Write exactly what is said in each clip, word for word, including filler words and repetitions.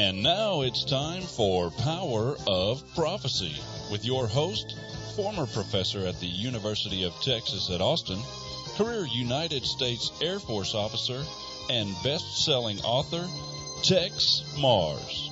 And now it's time for Power of Prophecy with your host, former professor at the University of Texas at Austin, career United States Air Force officer, and best-selling author, Tex Mars.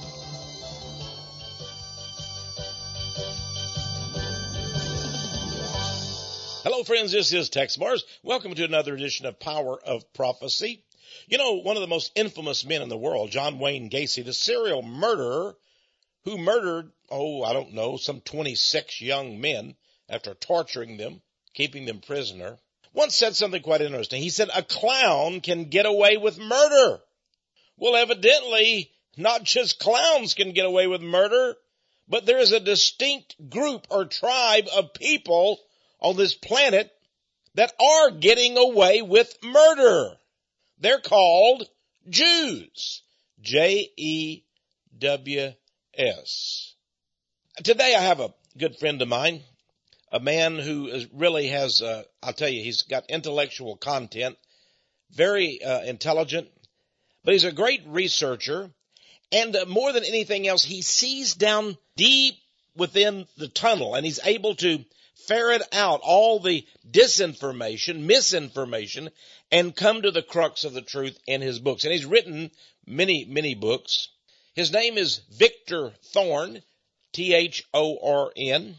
Hello, friends. This is Tex Mars. Welcome to another edition of Power of Prophecy. You know, one of the most infamous men in the world, John Wayne Gacy, the serial murderer who murdered, oh, I don't know, some twenty-six young men after torturing them, keeping them prisoner, once said something quite interesting. He said, a clown can get away with murder. Well, evidently, not just clowns can get away with murder, but there is a distinct group or tribe of people on this planet that are getting away with murder. They're called Jews. J E W S. Today I have a good friend of mine, a man who is, really has, uh, I'll tell you, he's got intellectual content, very uh, intelligent, but he's a great researcher, and uh, more than anything else, he sees down deep within the tunnel, and he's able to ferret out all the disinformation, misinformation, and come to the crux of the truth in his books. And he's written many, many books. His name is Victor Thorn, T H O R N,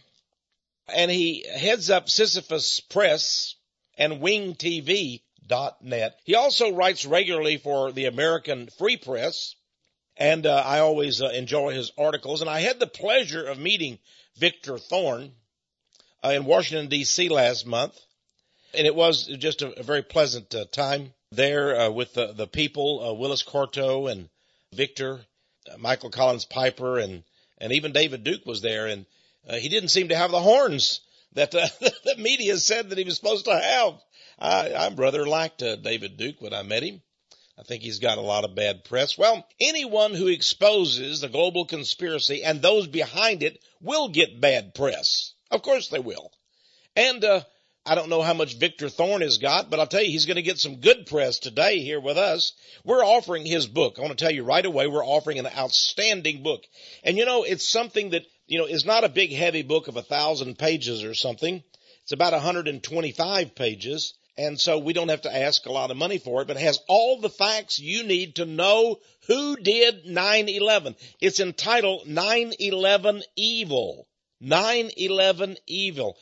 and he heads up Sisyphus Press and Wing T V dot net. He also writes regularly for the American Free Press, and uh, I always uh, enjoy his articles. And I had the pleasure of meeting Victor Thorn Uh, in Washington, D C last month, and it was just a, a very pleasant uh, time there uh, with the, the people, uh, Willis Corto and Victor, uh, Michael Collins Piper, and, and even David Duke was there, and uh, he didn't seem to have the horns that uh, the media said that he was supposed to have. I, I rather liked uh, David Duke when I met him. I think he's got a lot of bad press. Well, anyone who exposes the global conspiracy and those behind it will get bad press. Of course they will. And uh, I don't know how much Victor Thorn has got, but I'll tell you, he's going to get some good press today here with us. We're offering his book. I want to tell you right away, we're offering an outstanding book. And, you know, it's something that, you know, is not a big, heavy book of a thousand pages or something. It's about one hundred twenty-five pages. And so we don't have to ask a lot of money for it, but it has all the facts you need to know who did nine eleven. It's entitled nine eleven Evil. nine eleven Evil.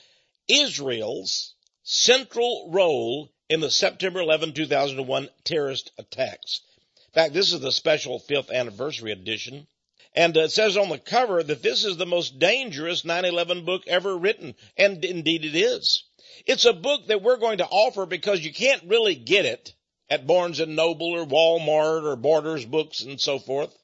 Israel's central role in the September eleventh, two thousand one terrorist attacks. In fact, this is the special fifth anniversary edition. And it says on the cover that this is the most dangerous nine eleven book ever written. And indeed it is. It's a book that we're going to offer because you can't really get it at Barnes and Noble or Walmart or Borders Books and so forth.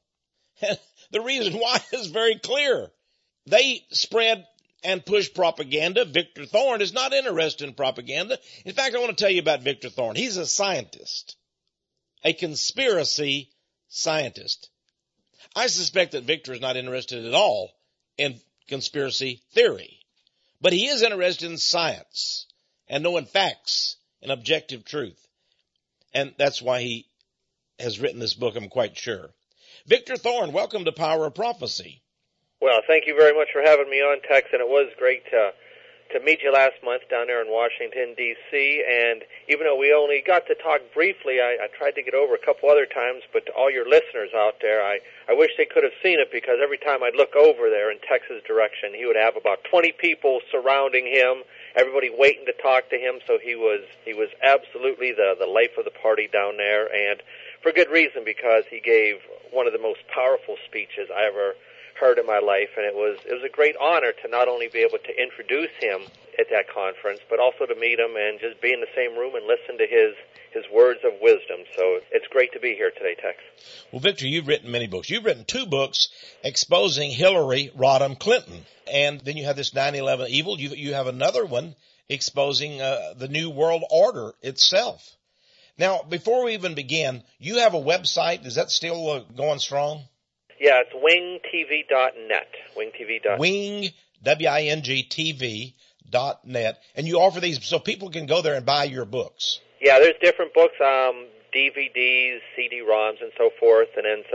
The reason why is very clear. They spread and push propaganda. Victor Thorn is not interested in propaganda. In fact, I want to tell you about Victor Thorn. He's a scientist, a conspiracy scientist. I suspect that Victor is not interested at all in conspiracy theory, but he is interested in science and knowing facts and objective truth. And that's why he has written this book, I'm quite sure. Victor Thorn, welcome to Power of Prophecy. Well, thank you very much for having me on, Tex, and it was great to to meet you last month down there in Washington, D C, and even though we only got to talk briefly, I, I tried to get over a couple other times, but to all your listeners out there, I, I wish they could have seen it, because every time I'd look over there in Tex's direction, he would have about twenty people surrounding him, everybody waiting to talk to him, so he was he was absolutely the, the life of the party down there, and for good reason, because he gave one of the most powerful speeches I ever heard in my life, and it was it was a great honor to not only be able to introduce him at that conference, but also to meet him and just be in the same room and listen to his his words of wisdom. So it's great to be here today, Tex. Well, Victor, you've written many books. You've written two books exposing Hillary Rodham Clinton, and then you have this nine eleven Evil. You you have another one exposing uh, the New World Order itself. Now, before we even begin, you have a website. Is that still uh, going strong? Yeah, it's wing T V dot net. wing T V dot net. Wing, W I N G T V dot net. And you offer these so people can go there and buy your books. Yeah, there's different books, um, D V Ds, C D ROMs, and so forth, and then some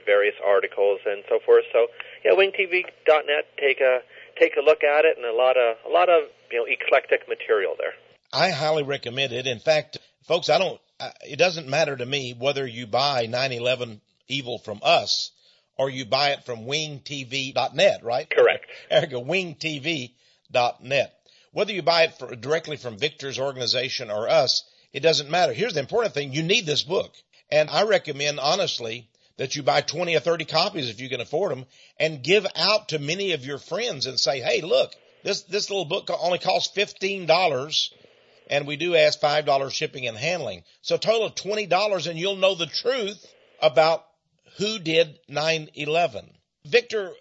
various articles and so forth. So, yeah, wing T V dot net, take a take a look at it, and a lot of a lot of you know eclectic material there. I highly recommend it. In fact, folks, I don't. It doesn't matter to me whether you buy nine eleven Evil from us or you buy it from wing T V dot net, right? Correct. Erica, wing T V dot net. Whether you buy it for, directly from Victor's organization or us, it doesn't matter. Here's the important thing. You need this book. And I recommend, honestly, that you buy twenty or thirty copies if you can afford them and give out to many of your friends and say, hey, look, this, this little book only costs fifteen dollars and we do ask five dollars shipping and handling. So a total of twenty dollars and you'll know the truth about who did nine eleven. Victor,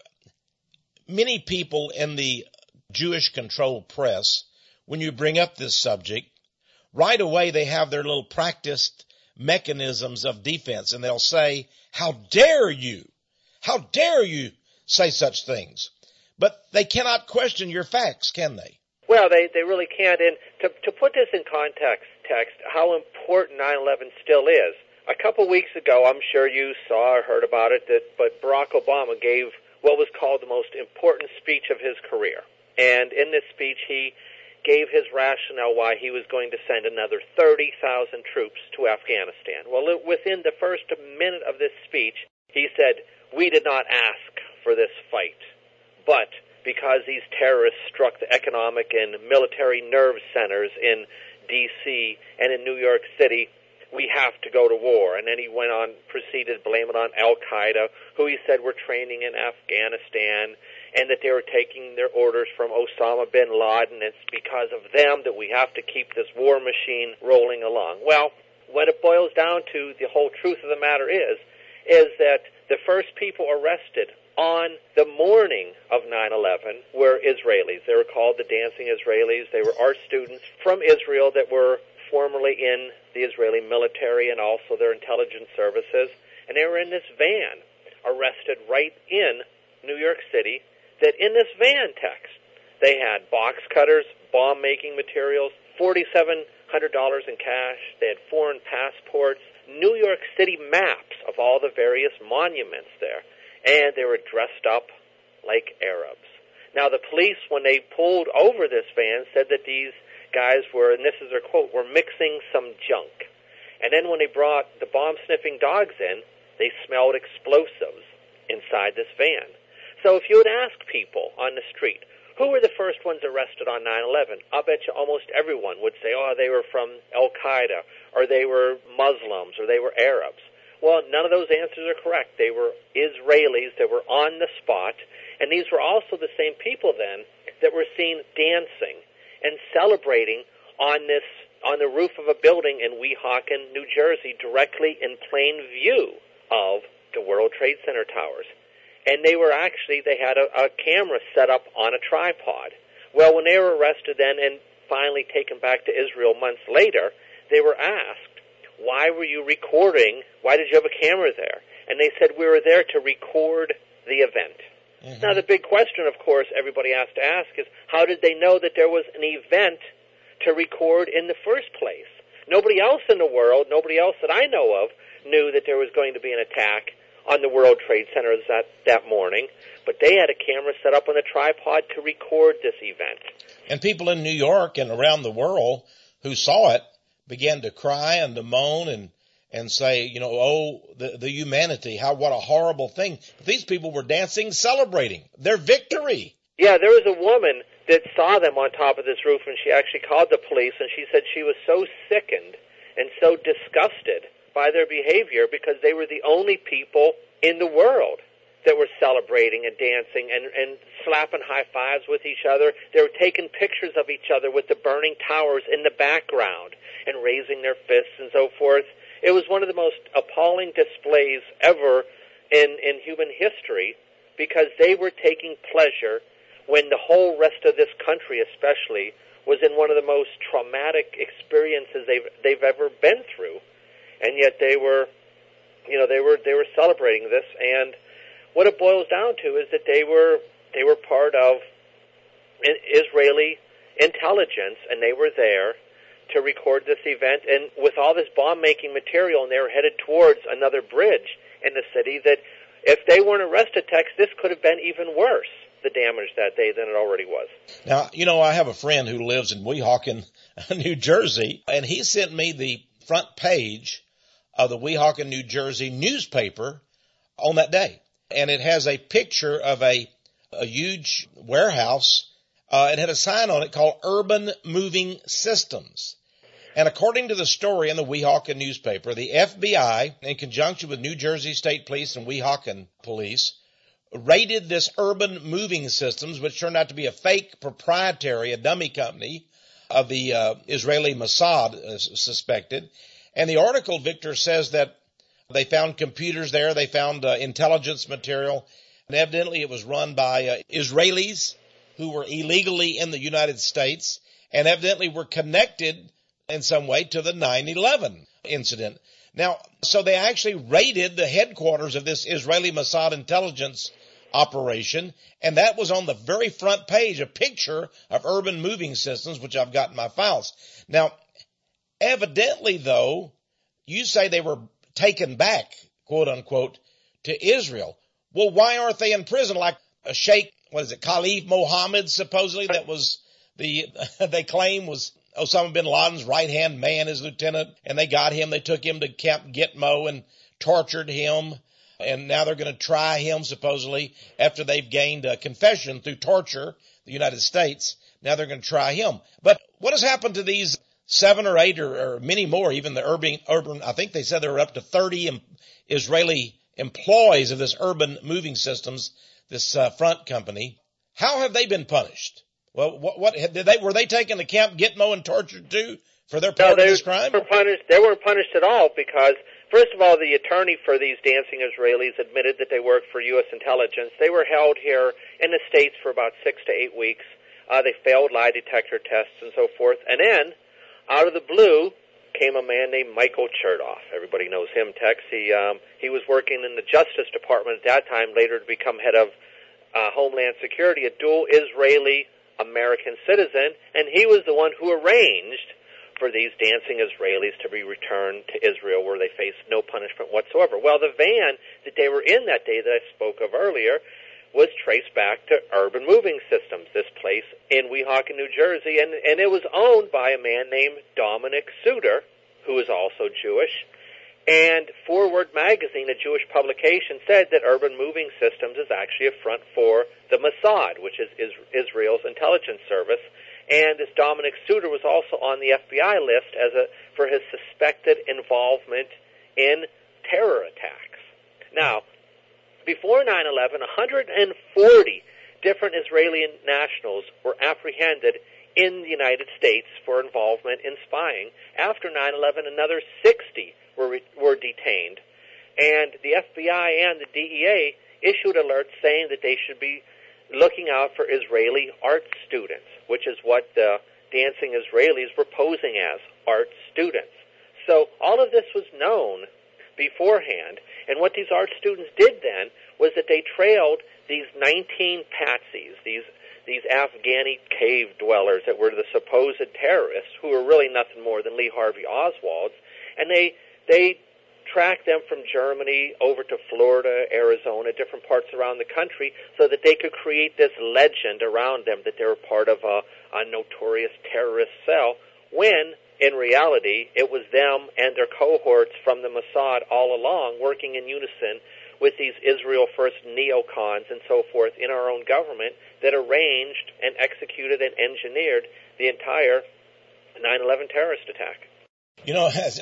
many people in the Jewish-controlled press, when you bring up this subject, right away they have their little practiced mechanisms of defense, and they'll say, how dare you? How dare you say such things? But they cannot question your facts, can they? Well, they, they really can't. And to, to put this in context, text, how important nine eleven still is. A couple weeks ago, I'm sure you saw or heard about it, that but Barack Obama gave what was called the most important speech of his career. And in this speech, he gave his rationale why he was going to send another thirty thousand troops to Afghanistan. Well, within the first minute of this speech, he said, we did not ask for this fight, but because these terrorists struck the economic and military nerve centers in D C and in New York City, we have to go to war. And then he went on, proceeded to blame it on Al-Qaeda, who he said were training in Afghanistan, and that they were taking their orders from Osama bin Laden. It's because of them that we have to keep this war machine rolling along. Well, what it boils down to, the whole truth of the matter is, is that the first people arrested on the morning of nine eleven were Israelis. They were called the Dancing Israelis. They were art students from Israel that were formerly in the Israeli military and also their intelligence services. And they were in this van, arrested right in New York City, that in this van text, they had box cutters, bomb-making materials, forty-seven hundred dollars in cash. They had foreign passports, New York City maps of all the various monuments there. And they were dressed up like Arabs. Now, the police, when they pulled over this van, said that these guys were, and this is their quote, were mixing some junk. And then when they brought the bomb-sniffing dogs in, they smelled explosives inside this van. So if you would ask people on the street, who were the first ones arrested on nine eleven? I'll bet you almost everyone would say, oh, they were from Al-Qaeda, or they were Muslims, or they were Arabs. Well, none of those answers are correct. They were Israelis that were on the spot, and these were also the same people then that were seen dancing and celebrating on this on the roof of a building in Weehawken, New Jersey, directly in plain view of the World Trade Center towers. And they were actually, they had a, a camera set up on a tripod. Well, when they were arrested then and finally taken back to Israel months later, they were asked, why were you recording? Why did you have a camera there? And they said, we were there to record the event. Mm-hmm. Now, the big question, of course, everybody has to ask is, how did they know that there was an event to record in the first place? Nobody else in the world, nobody else that I know of, knew that there was going to be an attack on the World Trade Center that, that morning, but they had a camera set up on a tripod to record this event. And people in New York and around the world who saw it began to cry and to moan and, and say, you know, oh, the, the humanity, how, what a horrible thing. But these people were dancing, celebrating their victory. Yeah, there was a woman that saw them on top of this roof, and she actually called the police, and she said she was so sickened and so disgusted by their behavior because they were the only people in the world that were celebrating and dancing and, and slapping high fives with each other. They were taking pictures of each other with the burning towers in the background and raising their fists and so forth. It was one of the most appalling displays ever in, in human history because they were taking pleasure when the whole rest of this country especially was in one of the most traumatic experiences they've, they've ever been through. And yet they were, you know, they were, they were celebrating this. And what it boils down to is that they were, they were part of Israeli intelligence, and they were there to record this event. And with all this bomb-making material, and they were headed towards another bridge in the city that if they weren't arrested, Tex, this could have been even worse, the damage that day, than it already was. Now, you know, I have a friend who lives in Weehawken, New Jersey, and he sent me the front page of the Weehawken, New Jersey newspaper on that day. And it has a picture of a, a huge warehouse. Uh, it had a sign on it called Urban Moving Systems. And according to the story in the Weehawken newspaper, the F B I, in conjunction with New Jersey State Police and Weehawken Police, raided this Urban Moving Systems, which turned out to be a fake proprietary, a dummy company of the uh, Israeli Mossad, uh, suspected. And the article, Victor, says that they found computers there, they found uh, intelligence material, and evidently it was run by uh, Israelis who were illegally in the United States, and evidently were connected in some way to the nine eleven incident. Now, so they actually raided the headquarters of this Israeli Mossad intelligence operation, and that was on the very front page, a picture of Urban Moving Systems, which I've got in my files. Now, evidently, though, you say they were taken back, quote unquote, to Israel. Well, why aren't they in prison like a Sheikh, what is it, Khalif Mohammed, supposedly, that was the, they claim was Osama bin Laden's right-hand man, his lieutenant, and they got him, they took him to Camp Gitmo and tortured him, and now they're going to try him, supposedly, after they've gained a confession through torture, the United States. Now they're going to try him. But what has happened to these seven or eight or, or many more, even the urban, urban, I think they said there were up to thirty em, Israeli employees of this Urban Moving Systems, this uh, front company? How have they been punished? Well, what, what did they, were they taken to Camp Gitmo and tortured too for their part no, of this crime? Were punished, they weren't punished at all because, first of all, the attorney for these dancing Israelis admitted that they worked for U S intelligence. They were held here in the States for about six to eight weeks. Uh, they failed lie detector tests and so forth. And then, out of the blue, came a man named Michael Chertoff. Everybody knows him, Tex. He, um, he was working in the Justice Department at that time, later to become head of uh, Homeland Security, a dual Israeli American citizen, and he was the one who arranged for these dancing Israelis to be returned to Israel where they faced no punishment whatsoever. Well, the van that they were in that day that I spoke of earlier was traced back to Urban Moving Systems, this place in Weehawken, New Jersey, and, and it was owned by a man named Dominic Suter, who is also Jewish. And Forward Magazine, a Jewish publication, said that Urban Moving Systems is actually a front for the Mossad, which is Israel's intelligence service. And this Dominic Suter was also on the F B I list as a for his suspected involvement in terror attacks. Now, before nine eleven, one hundred forty different Israeli nationals were apprehended in the United States for involvement in spying. After nine eleven, another sixty were were detained, and the F B I and the D E A issued alerts saying that they should be looking out for Israeli art students, which is what the dancing Israelis were posing as, art students. So all of this was known beforehand, and what these art students did then was that they trailed these nineteen patsies, these these Afghani cave dwellers that were the supposed terrorists, who were really nothing more than Lee Harvey Oswalds, and they They tracked them from Germany over to Florida, Arizona, different parts around the country, so that they could create this legend around them that they were part of a, a notorious terrorist cell, when, in reality, it was them and their cohorts from the Mossad all along working in unison with these Israel First neocons and so forth in our own government that arranged and executed and engineered the entire nine eleven terrorist attack. You know, as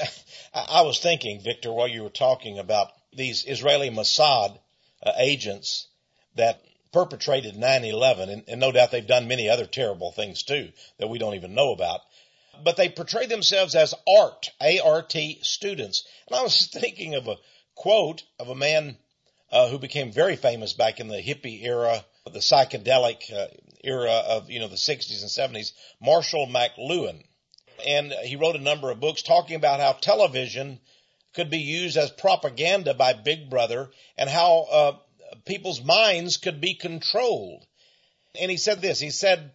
I was thinking, Victor, while you were talking about these Israeli Mossad uh, agents that perpetrated nine eleven, and, and no doubt they've done many other terrible things too that we don't even know about, but they portray themselves as art, A R T students. And I was thinking of a quote of a man uh, who became very famous back in the hippie era, the psychedelic uh, era of, you know, the sixties and seventies, Marshall McLuhan. And he wrote a number of books talking about how television could be used as propaganda by Big Brother and how uh, people's minds could be controlled. And he said this, he said,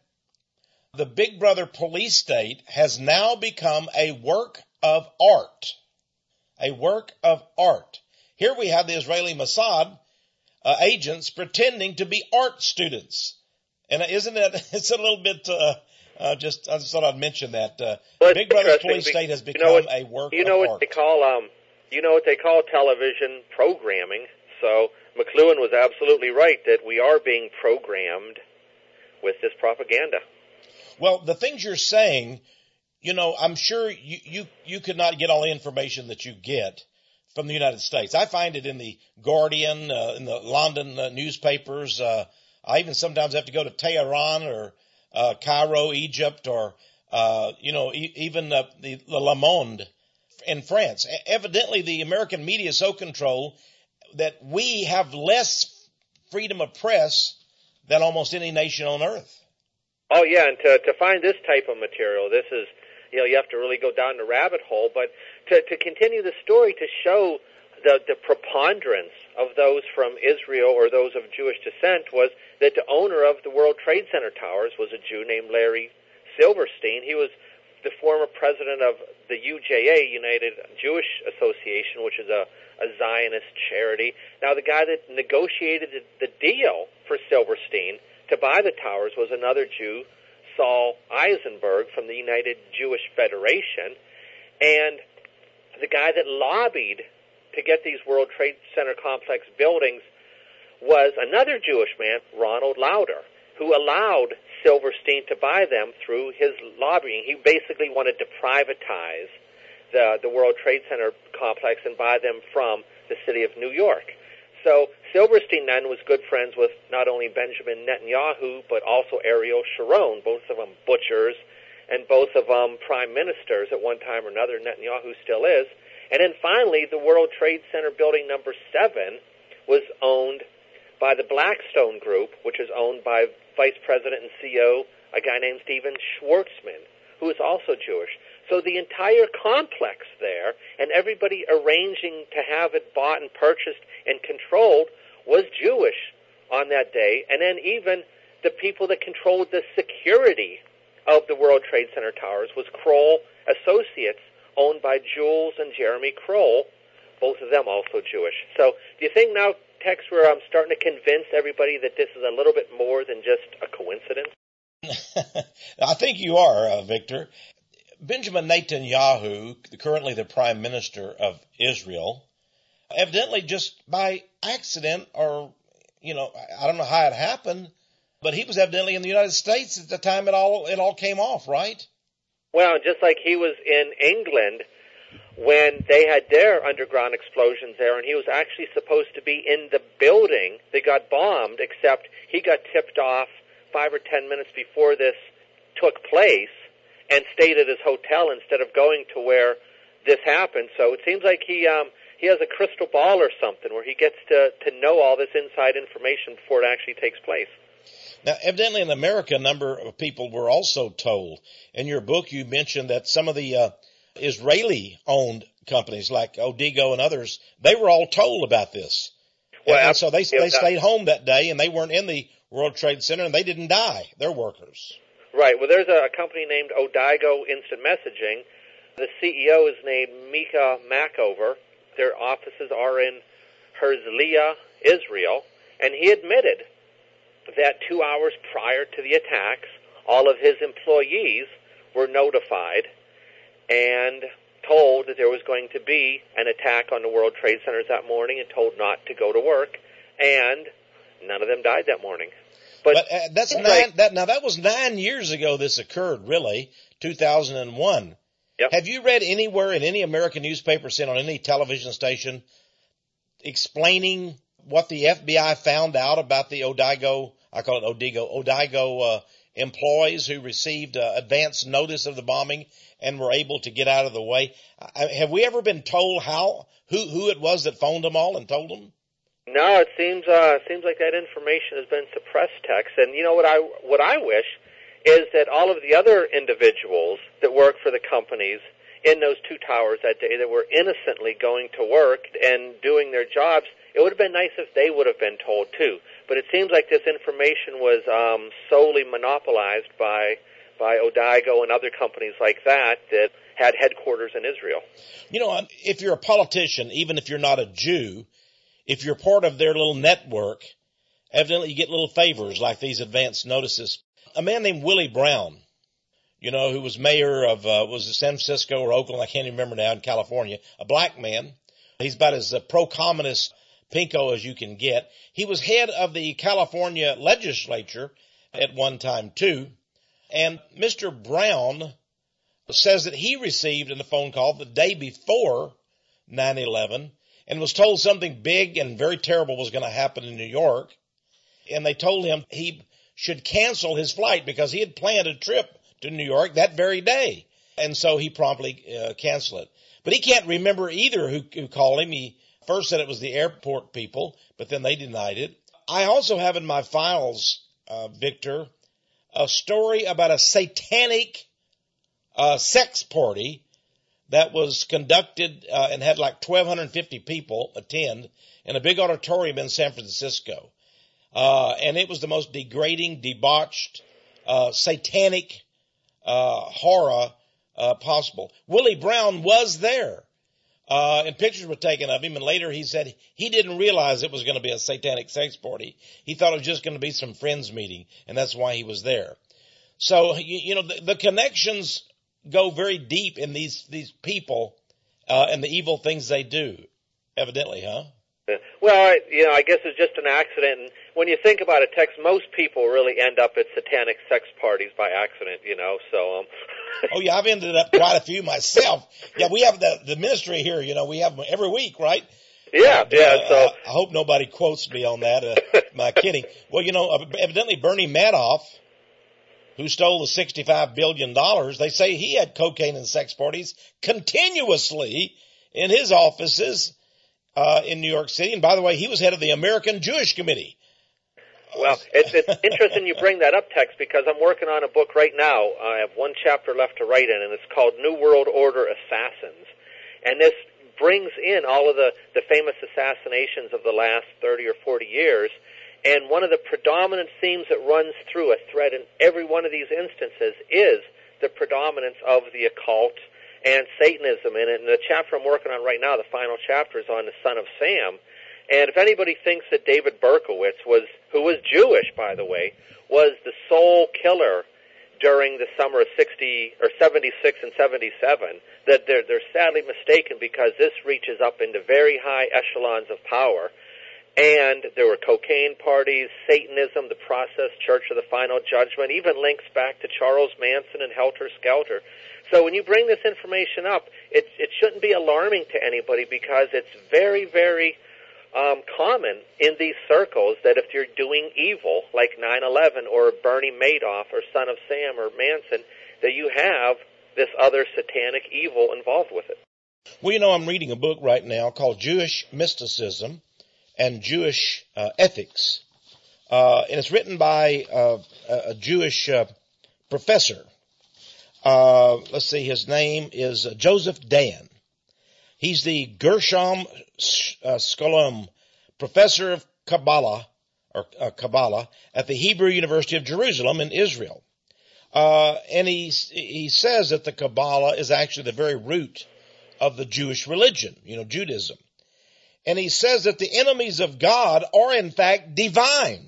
the Big Brother police state has now become a work of art, a work of art. Here we have the Israeli Mossad uh, agents pretending to be art students. And isn't it, it's a little bit, uh, uh, just, I just thought I'd mention that, uh, well, Big Brother's Police State has become you know what, a work you know of what art. They call, um, you know what they call television programming. So McLuhan was absolutely right that we are being programmed with this propaganda. Well, the things you're saying, you know, I'm sure you, you, you could not get all the information that you get from the United States. I find it in the Guardian, uh, in the London uh, newspapers. Uh, I even sometimes have to go to Tehran or uh, Cairo, Egypt, or, uh, you know, e- even uh, the, the Le Monde in France. E- evidently, the American media is so controlled that we have less freedom of press than almost any nation on earth. Oh, yeah, and to, to find this type of material, this is, you know, you have to really go down the rabbit hole. But to, to continue the story, to show the, the preponderance of those from Israel or those of Jewish descent was that the owner of the World Trade Center towers was a Jew named Larry Silverstein. He was the former president of the U J A, United Jewish Association, which is a, a Zionist charity. Now, the guy that negotiated the, the deal for Silverstein to buy the towers was another Jew, Saul Eisenberg, from the United Jewish Federation. And the guy that lobbied to get these World Trade Center complex buildings was another Jewish man, Ronald Lauder, who allowed Silverstein to buy them through his lobbying. He basically wanted to privatize the, the World Trade Center complex and buy them from the city of New York. So Silverstein then was good friends with not only Benjamin Netanyahu, but also Ariel Sharon, both of them butchers, and both of them prime ministers at one time or another. Netanyahu still is. And then finally, the World Trade Center building number seven was owned by the Blackstone Group, which is owned by Vice President and C E O, a guy named Steven Schwartzman, who is also Jewish. So the entire complex there, and everybody arranging to have it bought and purchased and controlled, was Jewish on that day. And then even the people that controlled the security of the World Trade Center towers was Kroll Associates, owned by Jules and Jeremy Kroll, both of them also Jewish. So do you think now, Tex, where I'm starting to convince everybody that this is a little bit more than just a coincidence? I think you are, uh, Victor. Benjamin Netanyahu, currently the prime minister of Israel, evidently just by accident, or, you know, I don't know how it happened, but he was evidently in the United States at the time it all, it all came off, right? Well, just like he was in England when they had their underground explosions there, and he was actually supposed to be in the building that got bombed, except he got tipped off five or ten minutes before this took place and stayed at his hotel instead of going to where this happened. So it seems like he um, he has a crystal ball or something where he gets to, to know all this inside information before it actually takes place. Now, evidently in America, a number of people were also told. In your book, you mentioned that some of the uh, Israeli-owned companies like Odigo and others, they were all told about this. Well, and, and so they, they stayed home that day, and they weren't in the World Trade Center, and they didn't die. They're workers. Right. Well, there's a company named Odigo Instant Messaging. The C E O is named Mika Machover. Their offices are in Herzliya, Israel, and he admitted that two hours prior to the attacks, all of his employees were notified and told that there was going to be an attack on the World Trade Centers that morning and told not to go to work, and none of them died that morning. But, but uh, that's nine, like, that, now that was nine years ago this occurred, really, two thousand one. Yep. Have you read anywhere in any American newspaper, sent on any television station, explaining what the F B I found out about the Odigo, I call it Odigo, Odigo uh, employees who received uh, advance notice of the bombing and were able to get out of the way? I, have we ever been told how, who, who it was that phoned them all and told them? No, it seems uh, seems like that information has been suppressed, Tex. And you know what I what I wish is that all of the other individuals that work for the companies in those two towers that day that were innocently going to work and doing their jobs, it would have been nice if they would have been told too. But it seems like this information was um, solely monopolized by by Odigo and other companies like that that had headquarters in Israel. You know, if you're a politician, even if you're not a Jew, if you're part of their little network, evidently you get little favors like these advance notices. A man named Willie Brown, you know, who was mayor of, uh, was it San Francisco or Oakland? I can't even remember now, in California, a black man. He's about as uh, pro-communist pinko as you can get. He was head of the California legislature at one time too. And Mister Brown says that he received a phone call the day before nine eleven and was told something big and very terrible was going to happen in New York. And they told him he should cancel his flight because he had planned a trip to New York that very day. And so he promptly uh, canceled it. But he can't remember either who, who called him. He first said it was the airport people, but then they denied it. I also have in my files, uh, Victor, a story about a satanic uh, sex party that was conducted uh, and had like twelve fifty people attend in a big auditorium in San Francisco. Uh, and it was the most degrading, debauched, uh, satanic uh, horror uh, possible. Willie Brown was there. Uh, and pictures were taken of him, and later he said he didn't realize it was going to be a satanic sex party. He thought it was just going to be some friends meeting, and that's why he was there. So, you, you know, the, the connections go very deep in these, these people, uh, and the evil things they do, evidently, huh? Well, I, you know, I guess it's just an accident. And when you think about it, Tex, most people really end up at satanic sex parties by accident, you know, so, um. Oh, yeah, I've ended up quite a few myself. Yeah, we have the, the ministry here, you know, we have them every week, right? Yeah, uh, yeah, uh, so. I, I hope nobody quotes me on that. Uh, my kidding. Well, you know, evidently Bernie Madoff, who stole the sixty-five billion dollars, they say he had cocaine and sex parties continuously in his offices uh, in New York City. And by the way, he was head of the American Jewish Committee. Well, it's, it's interesting you bring that up, Tex, because I'm working on a book right now. I have one chapter left to write in, and it's called New World Order Assassins. And this brings in all of the, the famous assassinations of the last thirty or forty years. And one of the predominant themes that runs through a thread in every one of these instances is the predominance of the occult and Satanism. And in the chapter I'm working on right now, the final chapter is on the son of Sam. And if anybody thinks that David Berkowitz was, who was Jewish, by the way, was the sole killer during the summer of sixty or seventy-six and seventy-seven, that they're, they're sadly mistaken, because this reaches up into very high echelons of power. And there were cocaine parties, Satanism, the Process Church of the Final Judgment, even links back to Charles Manson and Helter Skelter. So when you bring this information up, it, it shouldn't be alarming to anybody, because it's very, very um, common in these circles that if you're doing evil, like nine eleven or Bernie Madoff or Son of Sam or Manson, that you have this other satanic evil involved with it. Well, you know, I'm reading a book right now called Jewish Mysticism and Jewish uh, Ethics. Uh, and it's written by uh, a Jewish uh, professor. Uh, let's see, his name is uh, Joseph Dan. He's the Gershom uh, Scholem Professor of Kabbalah, or uh, Kabbalah, at the Hebrew University of Jerusalem in Israel. Uh, and he, he says that the Kabbalah is actually the very root of the Jewish religion, you know, Judaism. And he says that the enemies of God are, in fact, divine.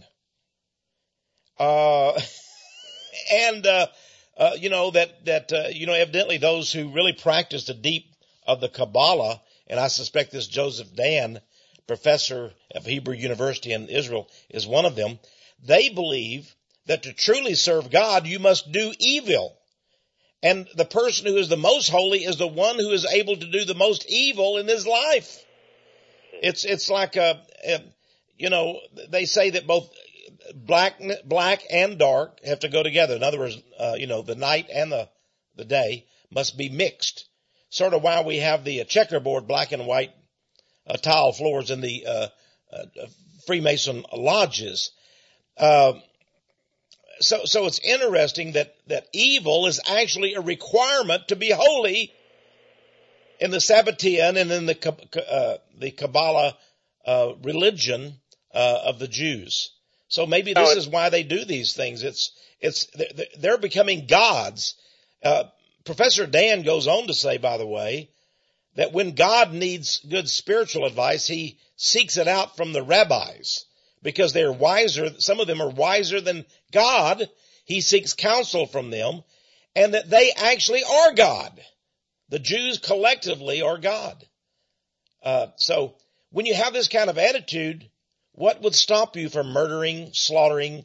Uh, and, uh, uh, you know, that, that, uh, you know, evidently those who really practice the deep of the Kabbalah, and I suspect this Joseph Dan, professor of Hebrew University in Israel, is one of them, they believe that to truly serve God, you must do evil. And the person who is the most holy is the one who is able to do the most evil in his life. It's, it's like a, a, you know, they say that both black, black and dark have to go together. In other words, uh, you know, the night and the, the day must be mixed. Sort of why we have the checkerboard black and white uh, tile floors in the, uh, uh, Freemason lodges. Uh, so, so it's interesting that, that evil is actually a requirement to be holy in the Sabbatean and in the uh, the Kabbalah uh, religion uh, of the Jews. So maybe this is why they do these things. It's it's they're becoming gods. Uh, Professor Dan goes on to say, by the way, that when God needs good spiritual advice, he seeks it out from the rabbis because they're wiser. Some of them are wiser than God. He seeks counsel from them, and that they actually are God. The Jews collectively are God. Uh, so when you have this kind of attitude, what would stop you from murdering, slaughtering,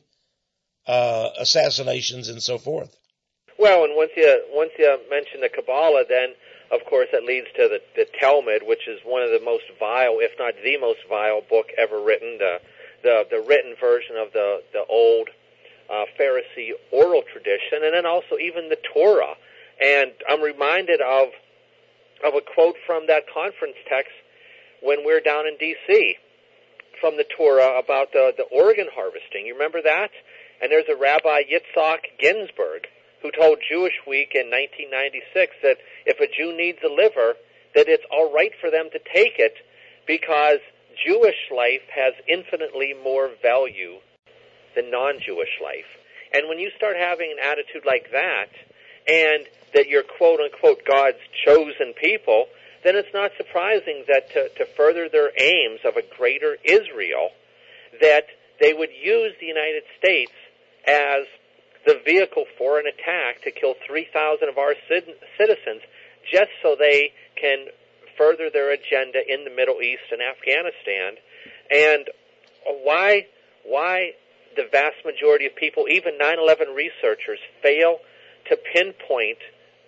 uh, assassinations, and so forth? Well, and once you once you mention the Kabbalah, then of course that leads to the, the Talmud, which is one of the most vile, if not the most vile book ever written. The the, the written version of the the old uh, Pharisee oral tradition, and then also even the Torah. And I'm reminded of of a quote from that conference text when we're down in D C from the Torah about the the organ harvesting. You remember that? And there's a Rabbi Yitzhak Ginsburg who told Jewish Week in nineteen ninety-six that if a Jew needs a liver, that it's all right for them to take it because Jewish life has infinitely more value than non-Jewish life. And when you start having an attitude like that, and that you're quote-unquote God's chosen people, then it's not surprising that to, to further their aims of a greater Israel, that they would use the United States as the vehicle for an attack to kill three thousand of our citizens just so they can further their agenda in the Middle East and Afghanistan. And why, why the vast majority of people, even nine eleven researchers, fail to pinpoint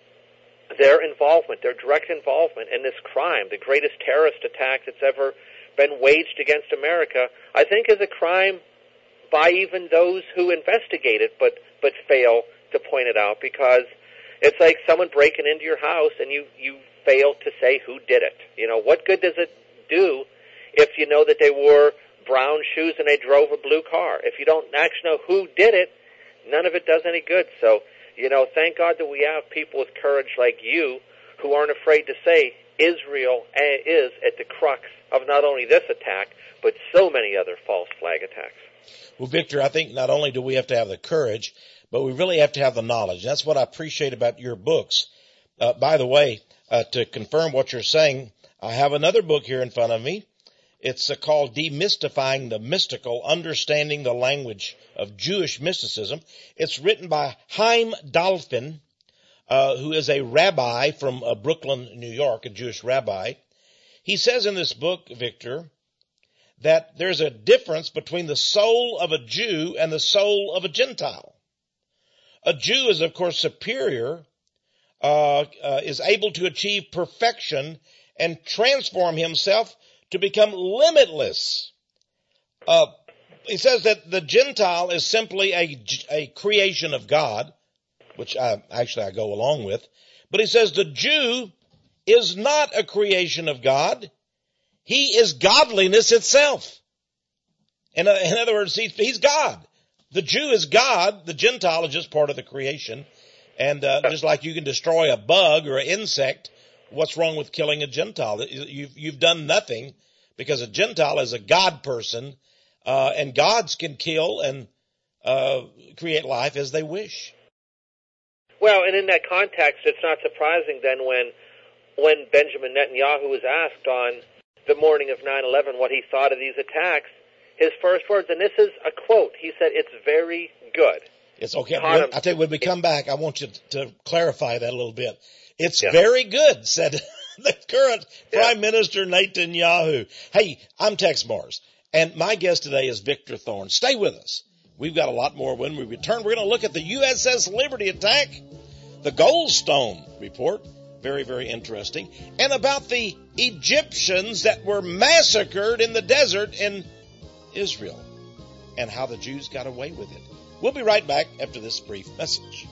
their involvement, their direct involvement in this crime, the greatest terrorist attack that's ever been waged against America, I think is a crime by even those who investigate it, but but fail to point it out, because it's like someone breaking into your house and you, you fail to say who did it. You know, what good does it do if you know that they wore brown shoes and they drove a blue car? If you don't actually know who did it, none of it does any good. So, you know, thank God that we have people with courage like you who aren't afraid to say Israel is at the crux of not only this attack, but so many other false flag attacks. Well, Victor, I think not only do we have to have the courage, but we really have to have the knowledge. That's what I appreciate about your books. Uh, by the way, uh, to confirm what you're saying, I have another book here in front of me. It's uh, called Demystifying the Mystical, Understanding the Language of Jewish Mysticism. It's written by Chaim Dalfin, uh, who is a rabbi from uh, Brooklyn, New York, a Jewish rabbi. He says in this book, Victor, that there's a difference between the soul of a Jew and the soul of a Gentile. A Jew is, of course, superior, uh, uh, is able to achieve perfection and transform himself to become limitless. Uh, he says that the Gentile is simply a, a creation of God, which I, actually I go along with. But he says the Jew is not a creation of God. He is godliness itself. In, in other words, he, he's God. The Jew is God. The Gentile is just part of the creation. And uh, just like you can destroy a bug or an insect, what's wrong with killing a Gentile? You've, you've done nothing, because a Gentile is a God person, uh, and gods can kill and uh, create life as they wish. Well, and in that context, it's not surprising then when when Benjamin Netanyahu was asked on the morning of nine eleven what he thought of these attacks, his first words, and this is a quote, he said, "It's very good." It's okay. When, I tell you, when we come back, I want you to, to clarify that a little bit. It's yeah. very good, said the current yeah. Prime Minister Netanyahu. Hey, I'm Tex Mars, and my guest today is Victor Thorn. Stay with us. We've got a lot more when we return. We're going to look at the U S S Liberty attack, the Goldstone report, very, very interesting, and about the Egyptians that were massacred in the desert in Israel and how the Jews got away with it. We'll be right back after this brief message.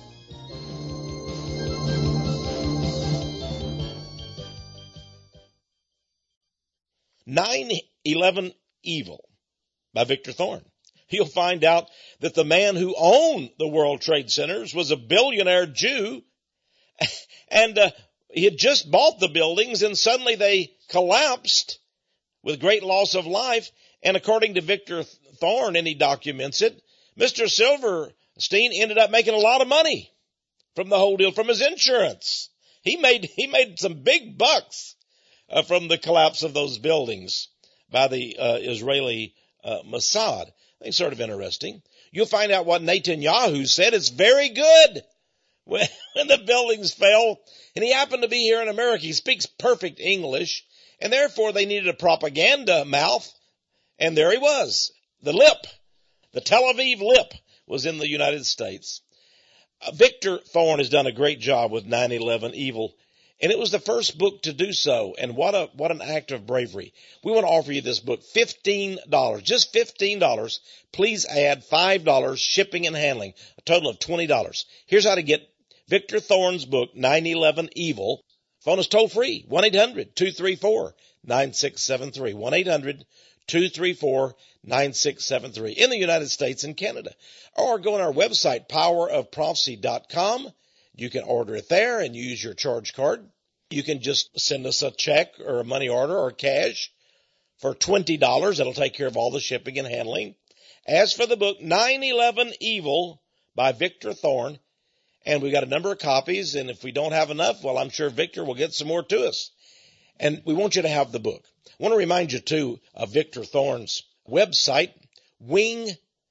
nine eleven Evil by Victor Thorn. You'll find out that the man who owned the World Trade Centers was a billionaire Jew, and uh, he had just bought the buildings, and suddenly they collapsed with great loss of life. And according to Victor Thorn, and he documents it, Mister Silverstein ended up making a lot of money from the whole deal, from his insurance. He made he made some big bucks uh, from the collapse of those buildings by the uh, Israeli uh, Mossad. I think it's sort of interesting. You'll find out what Netanyahu said. It's very good when, when the buildings fell. And he happened to be here in America. He speaks perfect English. And therefore they needed a propaganda mouth. And there he was. The lip. The Tel Aviv lip was in the United States. Uh, Victor Thorn has done a great job with nine eleven Evil. And it was the first book to do so. And what a, what an act of bravery. We want to offer you this book, fifteen dollars, just fifteen dollars. Please add five dollars shipping and handling, a total of twenty dollars. Here's how to get Victor Thorn's book, nine eleven Evil. Phone is toll free, one eight hundred two three four nine six seven three, one eight hundred two three four nine six seven three in the United States and Canada. Or go on our website, power of prophecy dot com. You can order it there and use your charge card. You can just send us a check or a money order or cash for twenty dollars. That'll take care of all the shipping and handling. As for the book, nine eleven Evil by Victor Thorn, and we got a number of copies, and if we don't have enough, well, I'm sure Victor will get some more to us. And we want you to have the book. I want to remind you, too, of Victor Thorn's website, wing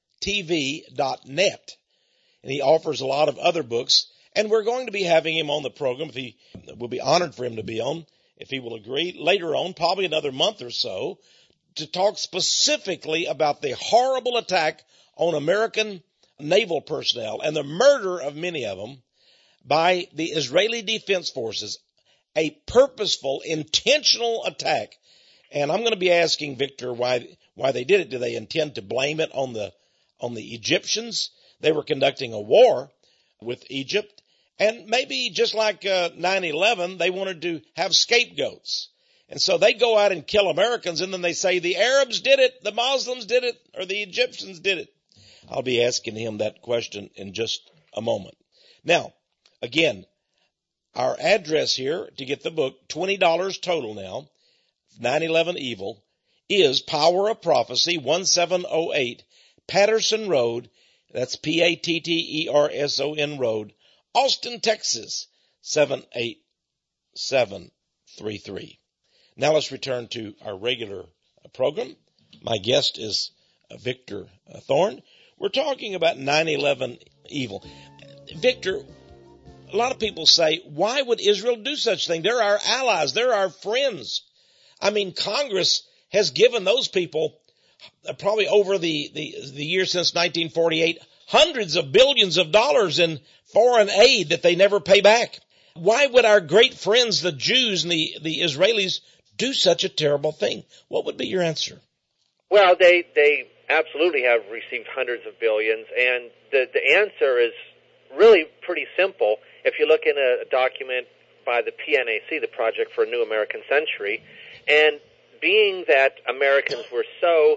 t v dot net. And he offers a lot of other books. And we're going to be having him on the program. If he will be honored for him to be on, if he will agree, later on, probably another month or so, to talk specifically about the horrible attack on American naval personnel and the murder of many of them by the Israeli Defense Forces, a purposeful, intentional attack. And I'm going to be asking Victor why why they did it. Do they intend to blame it on the on the Egyptians? They were conducting a war with Egypt. And maybe just like uh, nine eleven, they wanted to have scapegoats. And so they go out and kill Americans, and then they say the Arabs did it, the Muslims did it, or the Egyptians did it. I'll be asking him that question in just a moment. Now, again, our address here to get the book, twenty dollars total now, nine eleven Evil, is Power of Prophecy, one seven oh eight Patterson Road. That's P A T T E R S O N Road, Austin, Texas, seven eight seven three three. Now let's return to our regular program. My guest is Victor Thorn. We're talking about nine eleven Evil. Victor, a lot of people say, why would Israel do such thing? They're our allies. They're our friends. I mean, Congress has given those people uh, probably over the, the, the years since nineteen forty-eight, hundreds of billions of dollars in foreign aid that they never pay back. Why would our great friends, the Jews and the, the Israelis, do such a terrible thing? What would be your answer? Well, they, they absolutely have received hundreds of billions, and the, the answer is really pretty simple. If you look in a document by the P N A C, the Project for a New American Century, and being that Americans were so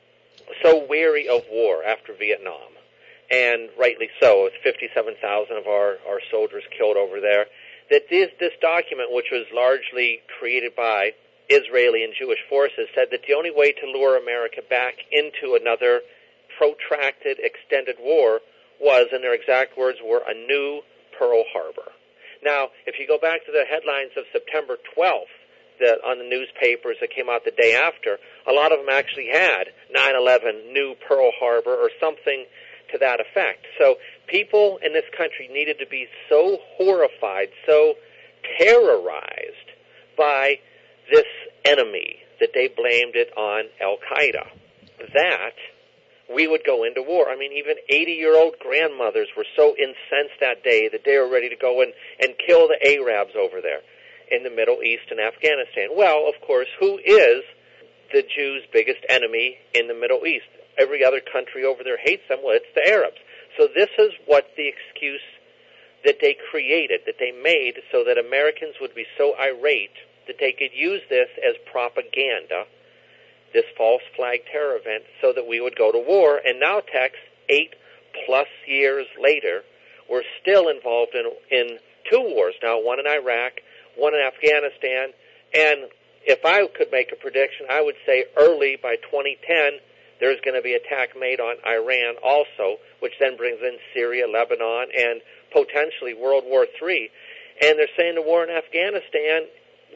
so weary of war after Vietnam, and rightly so, with fifty-seven thousand of our, our soldiers killed over there, that this, this document, which was largely created by Israeli and Jewish forces, said that the only way to lure America back into another protracted, extended war was, and their exact words were, a new Pearl Harbor. Now, if you go back to the headlines of September twelfth, that on the newspapers that came out the day after, a lot of them actually had nine eleven, new Pearl Harbor, or something to that effect. So people in this country needed to be so horrified, so terrorized by this enemy that they blamed it on Al-Qaeda, that we would go into war. I mean, even eighty-year-old grandmothers were so incensed that day that they were ready to go in and kill the Arabs over there in the Middle East and Afghanistan. Well, of course, who is the Jews' biggest enemy in the Middle East? Every other country over there hates them. Well, it's the Arabs. So this is what the excuse that they created, that they made so that Americans would be so irate that they could use this as propaganda, this false flag terror event, so that we would go to war. And now, Tex, eight plus years later, we're still involved in, in two wars now, one in Iraq, one in Afghanistan, and if I could make a prediction, I would say early by twenty ten, there's going to be an attack made on Iran also, which then brings in Syria, Lebanon, and potentially World War Three. And they're saying the war in Afghanistan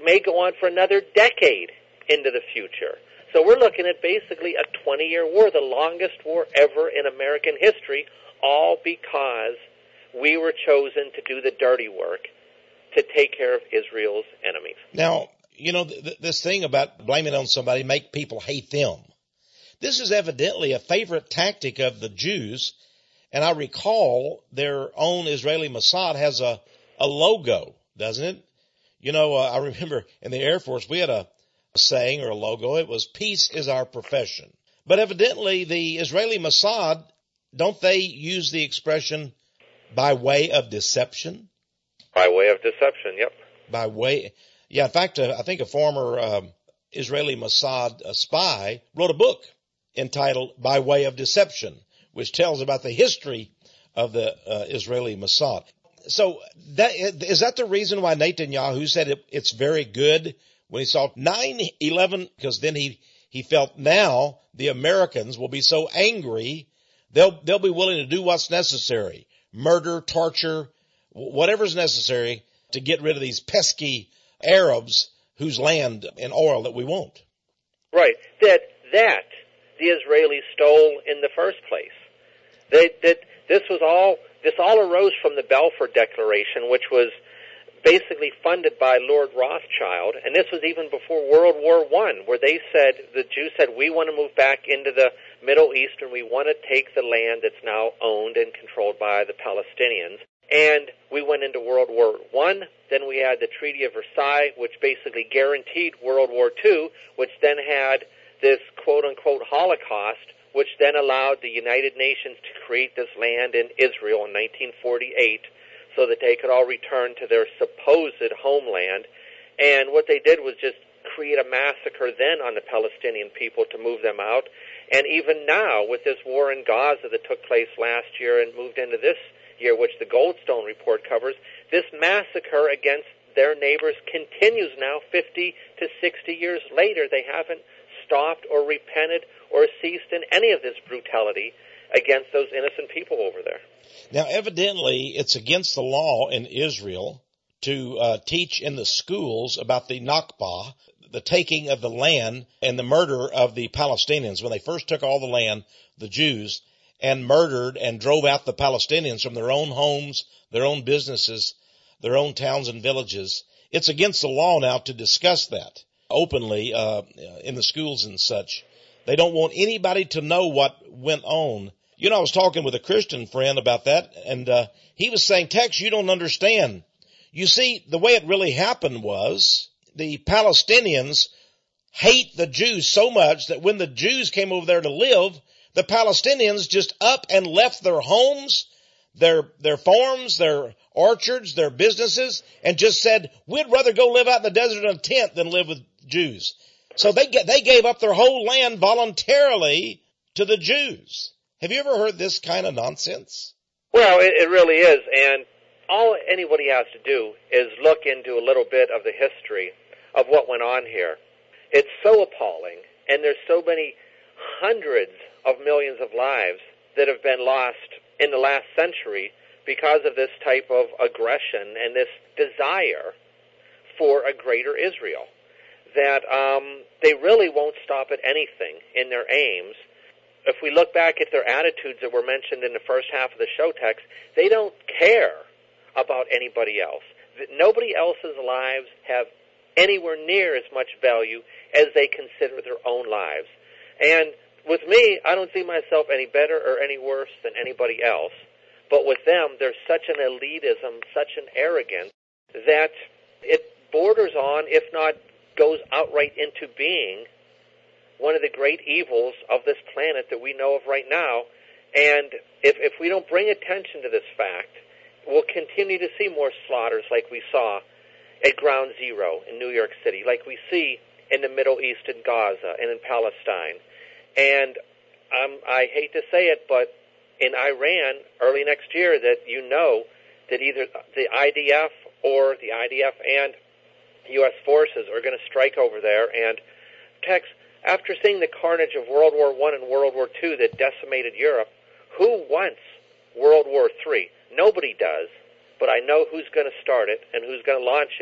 may go on for another decade into the future. So we're looking at basically a twenty-year war, the longest war ever in American history, all because we were chosen to do the dirty work, to take care of Israel's enemies. Now, you know, th- this thing about blaming on somebody, make people hate them. This is evidently a favorite tactic of the Jews, and I recall their own Israeli Mossad has a, a logo, doesn't it? You know, uh, I remember in the Air Force we had a saying or a logo. It was, peace is our profession. But evidently the Israeli Mossad, don't they use the expression by way of deception? By way of deception, yep. By way, yeah, in fact, uh, I think a former um, Israeli Mossad uh, spy wrote a book entitled By Way of Deception, which tells about the history of the uh, Israeli Mossad. So that, is that the reason why Netanyahu said it, it's very good when he saw nine eleven? Because then he, he felt now the Americans will be so angry, they'll, they'll be willing to do what's necessary. Murder, torture, whatever's necessary to get rid of these pesky Arabs whose land and oil that we want. Right. That, that the Israelis stole in the first place. They, that this was all, this all arose from the Balfour Declaration, which was basically funded by Lord Rothschild, and this was even before World War One, where they said, the Jews said, we want to move back into the Middle East and we want to take the land that's now owned and controlled by the Palestinians. And we went into World War One, then we had the Treaty of Versailles, which basically guaranteed World War Two, which then had this quote-unquote Holocaust, which then allowed the United Nations to create this land in Israel in nineteen forty-eight so that they could all return to their supposed homeland. And what they did was just create a massacre then on the Palestinian people to move them out. And even now, with this war in Gaza that took place last year and moved into this year, which the Goldstone report covers, this massacre against their neighbors continues now fifty to sixty years later. They haven't stopped or repented or ceased in any of this brutality against those innocent people over there. Now, evidently, it's against the law in Israel to uh, teach in the schools about the Nakba, the taking of the land and the murder of the Palestinians. When they first took all the land, the Jews, and murdered and drove out the Palestinians from their own homes, their own businesses, their own towns and villages. It's against the law now to discuss that openly uh, in the schools and such. They don't want anybody to know what went on. You know, I was talking with a Christian friend about that, and uh, he was saying, Tex, you don't understand. You see, the way it really happened was the Palestinians hate the Jews so much that when the Jews came over there to live, the Palestinians just up and left their homes, their their farms, their orchards, their businesses, and just said, we'd rather go live out in the desert in a tent than live with Jews. So they get, they gave up their whole land voluntarily to the Jews. Have you ever heard this kind of nonsense? Well, it, it really is, and all anybody has to do is look into a little bit of the history of what went on here. It's so appalling, and there's so many hundreds of millions of lives that have been lost in the last century because of this type of aggression and this desire for a greater Israel, that um, they really won't stop at anything in their aims. If we look back at their attitudes that were mentioned in the first half of the show text, they don't care about anybody else. Nobody else's lives have anywhere near as much value as they consider their own lives. And with me, I don't see myself any better or any worse than anybody else. But with them, there's such an elitism, such an arrogance, that it borders on, if not goes outright into being, one of the great evils of this planet that we know of right now. And if, if we don't bring attention to this fact, we'll continue to see more slaughters like we saw at Ground Zero in New York City, like we see in the Middle East in Gaza and in Palestine. And um, I hate to say it, but in Iran early next year, that you know that either the I D F or the I D F and U S forces are going to strike over there. And Tex, after seeing the carnage of World War One and World War Two that decimated Europe, who wants World War Three? Nobody does, but I know who's going to start it and who's going to launch it,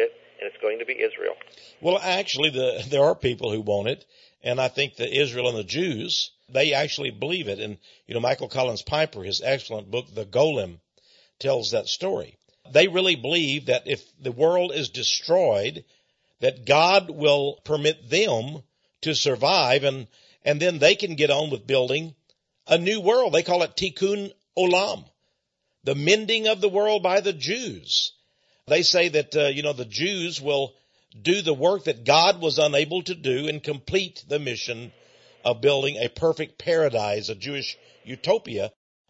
and it's going to be Israel. Well, actually, the, there are people who want it, and I think that Israel and the Jews, they actually believe it. And, you know, Michael Collins Piper, his excellent book, The Golem, tells that story. They really believe that if the world is destroyed, that God will permit them to survive, and, and then they can get on with building a new world. They call it Tikkun Olam, the mending of the world by the Jews. They say that, uh, you know, the Jews will do the work that God was unable to do and complete the mission of building a perfect paradise, a Jewish utopia,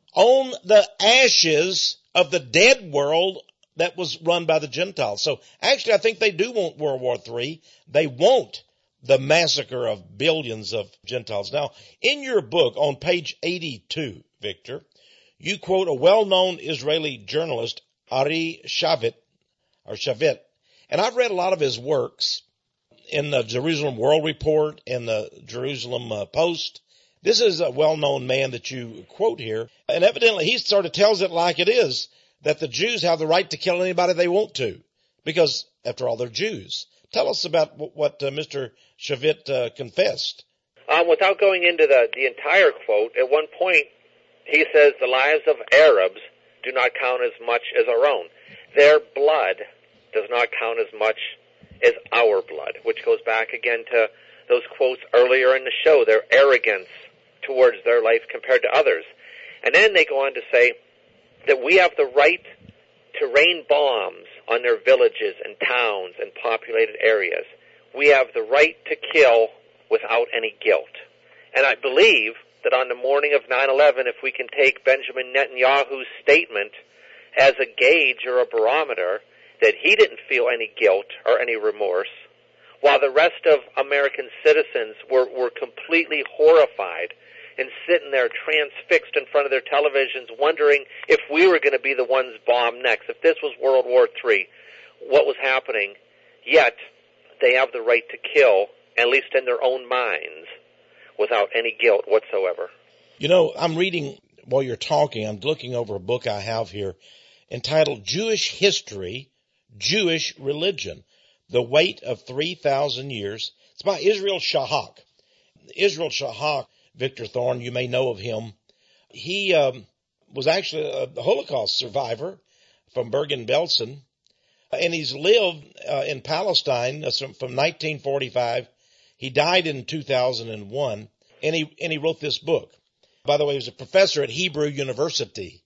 on the ashes of the dead world that was run by the Gentiles. So actually, I think they do want World War Three. They want the massacre of billions of Gentiles. Now, in your book on page eighty-two, Victor, you quote a well-known Israeli journalist, Ari Shavit, or Shavit, and I've read a lot of his works in the Jerusalem World Report and the Jerusalem uh, Post. This is a well-known man that you quote here, and evidently he sort of tells it like it is, that the Jews have the right to kill anybody they want to, because, after all, they're Jews. Tell us about what uh, Mister Shavit uh, confessed. Um, without going into the, the entire quote, at one point he says the lives of Arabs do not count as much as our own. Their blood does not count as much as our blood, which goes back again to those quotes earlier in the show, their arrogance towards their life compared to others. And then they go on to say that we have the right to rain bombs on their villages and towns and populated areas. We have the right to kill without any guilt. And I believe that on the morning of nine eleven, if we can take Benjamin Netanyahu's statement as a gauge or a barometer, that he didn't feel any guilt or any remorse, while the rest of American citizens were, were completely horrified and sitting there transfixed in front of their televisions wondering if we were going to be the ones bombed next, if this was World War Three, what was happening. Yet, they have the right to kill, at least in their own minds, without any guilt whatsoever. You know, I'm reading, while you're talking, I'm looking over a book I have here entitled Jewish History, Jewish Religion, The Weight of three thousand Years. It's by Israel Shahak. Israel Shahak, Victor Thorne, you may know of him. He um, was actually a Holocaust survivor from Bergen-Belsen, and he's lived uh, in Palestine from nineteen forty-five. He died in two thousand one, and he and he wrote this book. By the way, he was a professor at Hebrew University,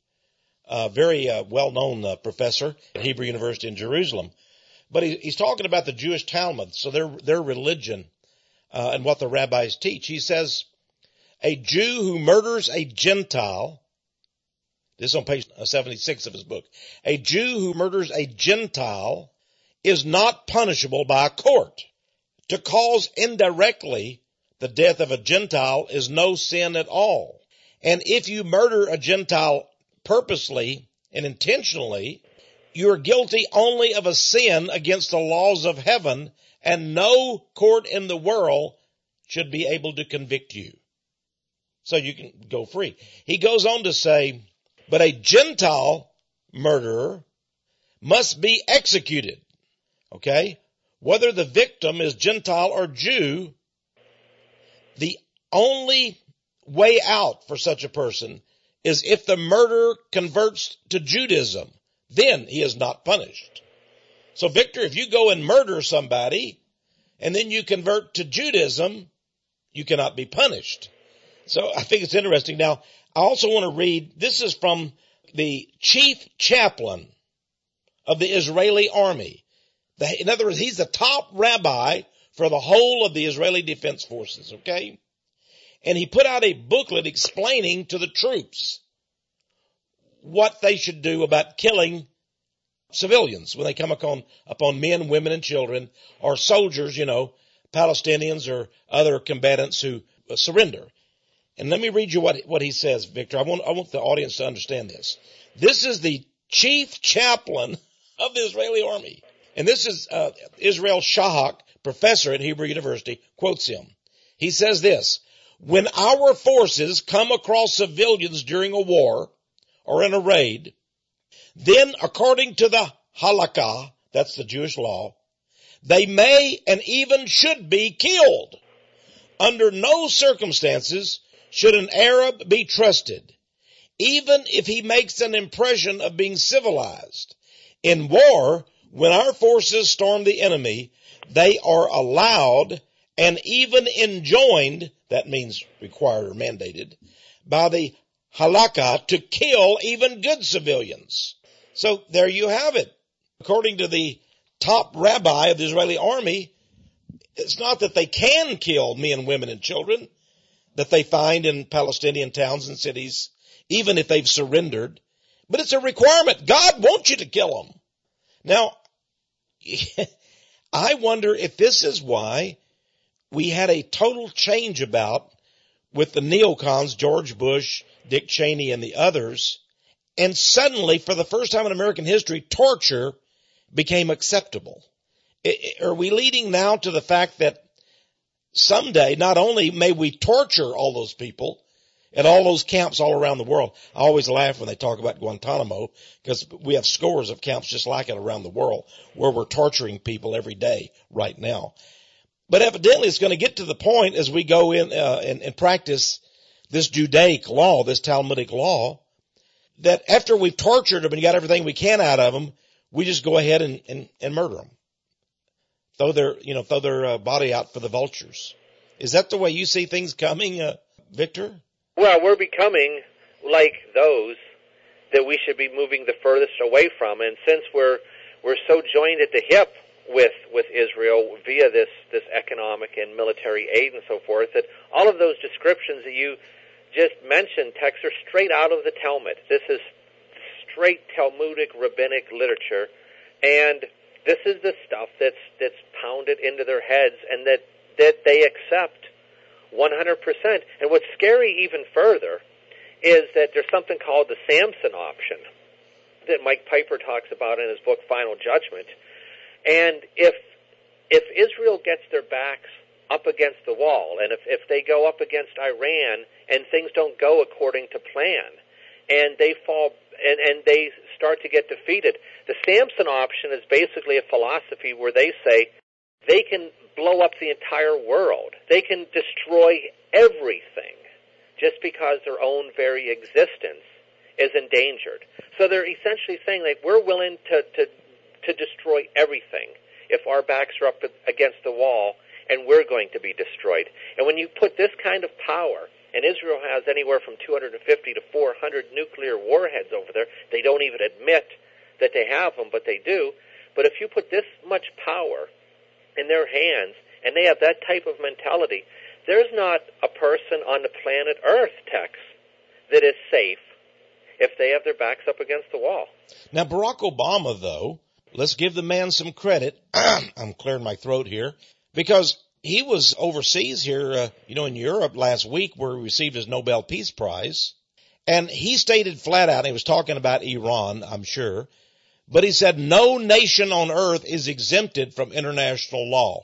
a very uh, well-known uh, professor at Hebrew University in Jerusalem. But he, he's talking about the Jewish Talmud, so their their religion uh, and what the rabbis teach. He says, a Jew who murders a Gentile, this is on page seventy-six of his book, a Jew who murders a Gentile is not punishable by a court. To cause indirectly the death of a Gentile is no sin at all. And if you murder a Gentile purposely and intentionally, you are guilty only of a sin against the laws of heaven, and no court in the world should be able to convict you. So you can go free. He goes on to say, but a Gentile murderer must be executed. Okay? Whether the victim is Gentile or Jew, the only way out for such a person is if the murderer converts to Judaism. Then he is not punished. So, Victor, if you go and murder somebody and then you convert to Judaism, you cannot be punished. So I think it's interesting. Now, I also want to read, this is from the chief chaplain of the Israeli army. The, in other words, he's the top rabbi for the whole of the Israeli Defense Forces, okay? And he put out a booklet explaining to the troops what they should do about killing civilians when they come upon, upon men, women, and children, or soldiers, you know, Palestinians or other combatants who uh, surrender. And let me read you what, what he says, Victor. I want, I want the audience to understand this. This is the chief chaplain of the Israeli army. And this is uh, Israel Shahak, professor at Hebrew University, quotes him. He says this, when our forces come across civilians during a war or in a raid, then according to the halakha, that's the Jewish law, they may and even should be killed. Under no circumstances should an Arab be trusted, even if he makes an impression of being civilized. In war, when our forces storm the enemy, they are allowed and even enjoined, that means required or mandated, by the halakha to kill even good civilians. So there you have it. According to the top rabbi of the Israeli army, it's not that they can kill men, women, and children that they find in Palestinian towns and cities, even if they've surrendered, but it's a requirement. God wants you to kill them. Now, I wonder if this is why we had a total change about with the neocons, George Bush, Dick Cheney, and the others, and suddenly, for the first time in American history, torture became acceptable. Are we leading now to the fact that someday not only may we torture all those people at all those camps all around the world? I always laugh when they talk about Guantanamo because we have scores of camps just like it around the world where we're torturing people every day right now. But evidently it's going to get to the point as we go in uh, and, and practice this Judaic law, this Talmudic law, that after we've tortured them and got everything we can out of them, we just go ahead and, and, and murder them. Throw their, you know, throw their uh, body out for the vultures. Is that the way you see things coming, uh, Victor? Well, we're becoming like those that we should be moving the furthest away from. And since we're we're so joined at the hip with with Israel via this this economic and military aid and so forth, that all of those descriptions that you just mentioned, Tex, are straight out of the Talmud. This is straight Talmudic rabbinic literature, and this is the stuff that's that's pounded into their heads and that, that they accept one hundred percent. And what's scary even further is that there's something called the Samson option that Mike Piper talks about in his book Final Judgment. And if if Israel gets their backs up against the wall, and if, if they go up against Iran and things don't go according to plan, and they fall and, and they start to get defeated, the Samson option is basically a philosophy where they say they can blow up the entire world. They can destroy everything just because their own very existence is endangered. So they're essentially saying, like, we're willing to, to, to destroy everything if our backs are up against the wall and we're going to be destroyed. And when you put this kind of power, and Israel has anywhere from two hundred fifty to four hundred nuclear warheads over there, they don't even admit that they have them, but they do. But if you put this much power in their hands, and they have that type of mentality, there's not a person on the planet Earth, Tex, that is safe if they have their backs up against the wall. Now, Barack Obama, though, let's give the man some credit. I'm clearing my throat here, because he was overseas here, uh, you know, in Europe last week where he received his Nobel Peace Prize. And he stated flat out, he was talking about Iran, I'm sure, but he said no nation on earth is exempted from international law.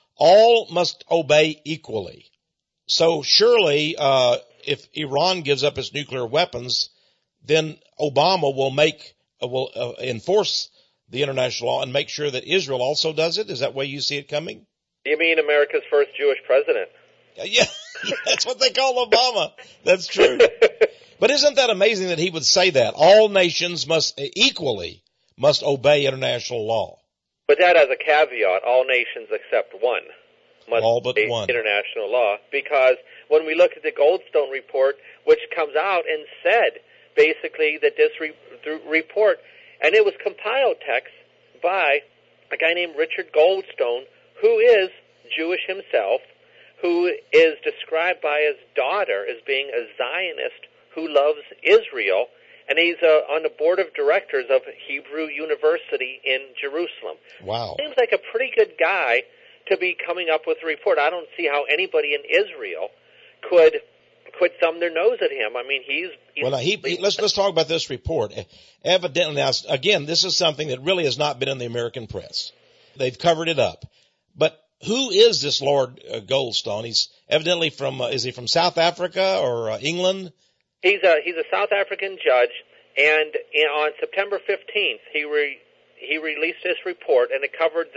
All must obey equally. So surely, uh, if Iran gives up its nuclear weapons, then Obama will make, uh, will uh, enforce the international law and make sure that Israel also does it. Is that the way you see it coming? You mean America's first Jewish president? Yeah, that's what they call Obama. That's true. But isn't that amazing that he would say that? All nations must equally must obey international law. But that has a caveat. All nations except one must all but obey one. international law. Because when we look at the Goldstone report, which comes out and said basically that this re- report, and it was compiled, Tex, by a guy named Richard Goldstone, who is Jewish himself, who is described by his daughter as being a Zionist who loves Israel, and he's uh, on the board of directors of Hebrew University in Jerusalem. Wow. Seems like a pretty good guy to be coming up with a report. I don't see how anybody in Israel could could thumb their nose at him. I mean, he's... he's well, now, he, he, let's, let's talk about this report. Evidently, now, again, this is something that really has not been in the American press. They've covered it up. But who is this Lord uh, Goldstone? He's evidently from, uh, is he from South Africa or uh, England? He's a he's a South African judge, and in, on September fifteenth, he re, he released this report, and it covered the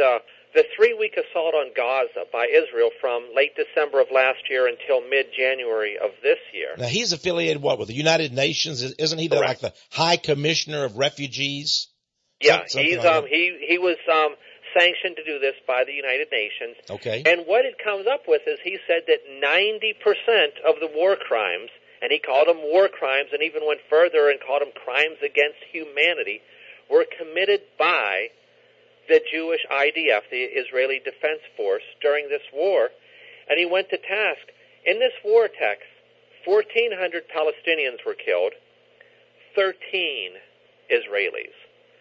the three-week assault on Gaza by Israel from late December of last year until mid-January of this year. Now, he's affiliated, what, with the United Nations? Isn't he the, like the High Commissioner of Refugees? Yeah, Something he's like um that. he he was um sanctioned to do this by the United Nations. Okay. And what it comes up with is he said that ninety percent of the war crimes, and he called them war crimes and even went further and called them crimes against humanity, were committed by the Jewish I D F, the Israeli Defense Force, during this war. And he went to task. In this war, Tex, fourteen hundred Palestinians were killed, thirteen Israelis.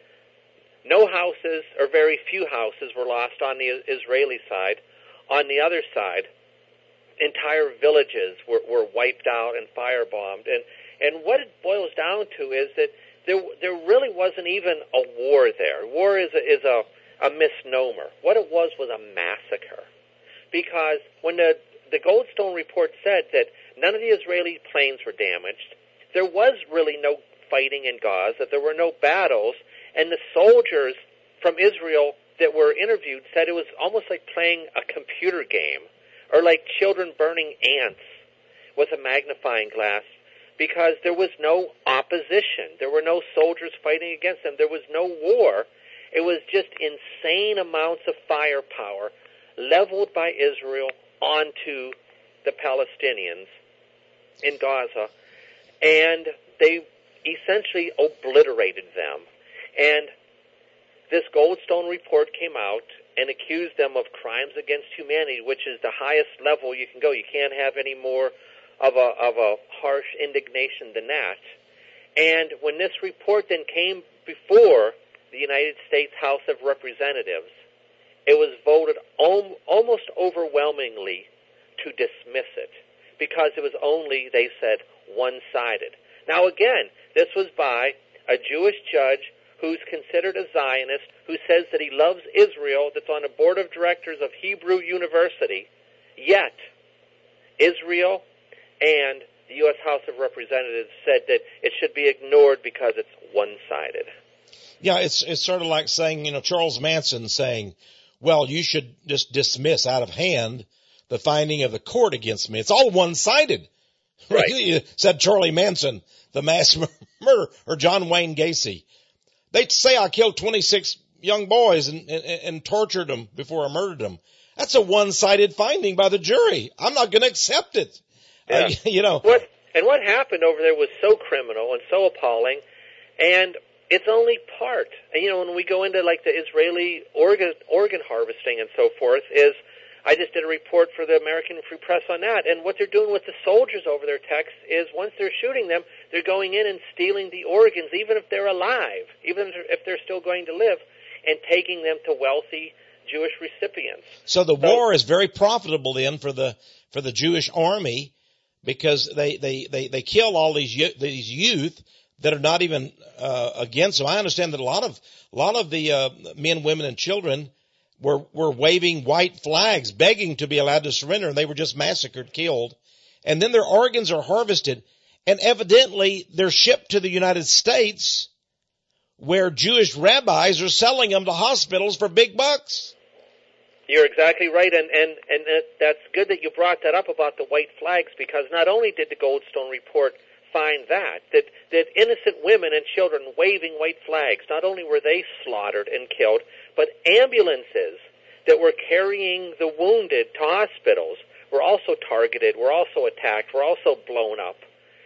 No houses, or very few houses, were lost on the Israeli side. On the other side, entire villages were, were wiped out and firebombed. And, and what it boils down to is that there there really wasn't even a war there. War is a, is a, a misnomer. What it was was a massacre. Because when the, the Goldstone report said that none of the Israeli planes were damaged, there was really no fighting in Gaza, there were no battles, and the soldiers from Israel that were interviewed said it was almost like playing a computer game, or like children burning ants with a magnifying glass, because there was no opposition. There were no soldiers fighting against them. There was no war. It was just insane amounts of firepower leveled by Israel onto the Palestinians in Gaza, and they essentially obliterated them. And this Goldstone report came out and accused them of crimes against humanity, which is the highest level you can go. You can't have any more of a of a harsh indignation than that. And when this report then came before the United States House of Representatives, it was voted om- almost overwhelmingly to dismiss it, because it was only, they said, one-sided. Now again, this was by a Jewish judge who's considered a Zionist, who says that he loves Israel, that's on the board of directors of Hebrew University, yet Israel and the U S House of Representatives said that it should be ignored because it's one-sided. Yeah, it's it's sort of like saying, you know, Charles Manson saying, well, you should just dismiss out of hand the finding of the court against me. It's all one-sided. Right. Said Charlie Manson, the mass murderer, or John Wayne Gacy. They say I killed twenty-six young boys and, and, and tortured them before I murdered them. That's a one-sided finding by the jury. I'm not going to accept it. Yeah. Uh, you know. What, and what happened over there was so criminal and so appalling, and it's only part. And, you know, when we go into, like, the Israeli organ, organ harvesting and so forth, is I just did a report for the American Free Press on that, and what they're doing with the soldiers over there, Tex, is once they're shooting them, they're going in and stealing the organs, even if they're alive, even if they're still going to live, and taking them to wealthy Jewish recipients. So the so, war is very profitable then for the for the Jewish army, because they they they, they kill all these these youth that are not even uh, against them. I understand that a lot of a lot of the uh, men, women, and children were were waving white flags, begging to be allowed to surrender, and they were just massacred, killed. And then their organs are harvested, and evidently they're shipped to the United States, where Jewish rabbis are selling them to hospitals for big bucks. You're exactly right, and, and, and that's good that you brought that up about the white flags, because not only did the Goldstone report find that, that, that innocent women and children waving white flags, not only were they slaughtered and killed, but ambulances that were carrying the wounded to hospitals were also targeted, were also attacked, were also blown up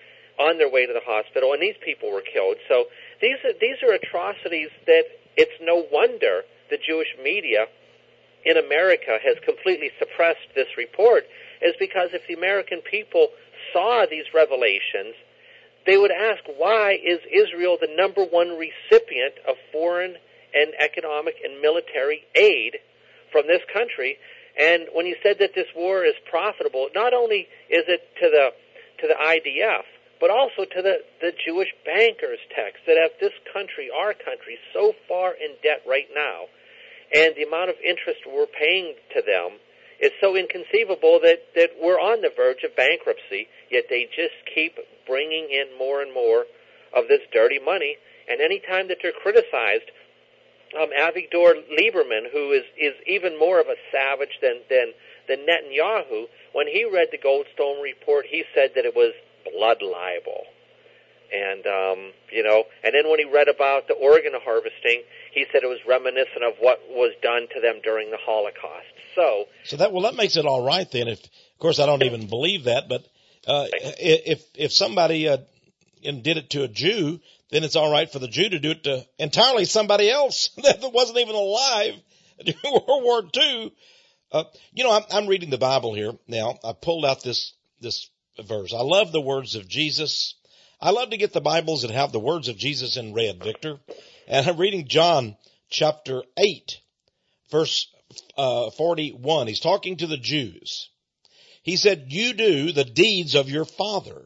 on their way to the hospital, and these people were killed. So these are, these are atrocities that it's no wonder the Jewish media in America has completely suppressed this report, is because if the American people saw these revelations, they would ask, why is Israel the number one recipient of foreign and economic and military aid from this country? And when you said that this war is profitable, not only is it to the to the I D F, but also to the, the Jewish bankers, Tex, that have this country, our country, so far in debt right now, and the amount of interest we're paying to them is so inconceivable that, that we're on the verge of bankruptcy, yet they just keep bringing in more and more of this dirty money. And any time that they're criticized um, Avigdor Lieberman, who is, is even more of a savage than, than, than Netanyahu, when he read the Goldstone report, he said that it was blood libel. And, um, you know, and then when he read about the organ harvesting, he said it was reminiscent of what was done to them during the Holocaust. So, so that, well, that makes it all right then. If, of course, I don't even believe that, but, uh, if, if somebody, uh, did it to a Jew, then it's all right for the Jew to do it to entirely somebody else that wasn't even alive during World War Two. Uh, you know, I'm, I'm reading the Bible here now. I pulled out this, this verse. I love the words of Jesus. I love to get the Bibles that have the words of Jesus in red, Victor. And I'm reading John chapter eight, verse uh, forty-one. He's talking to the Jews. He said, you do the deeds of your father.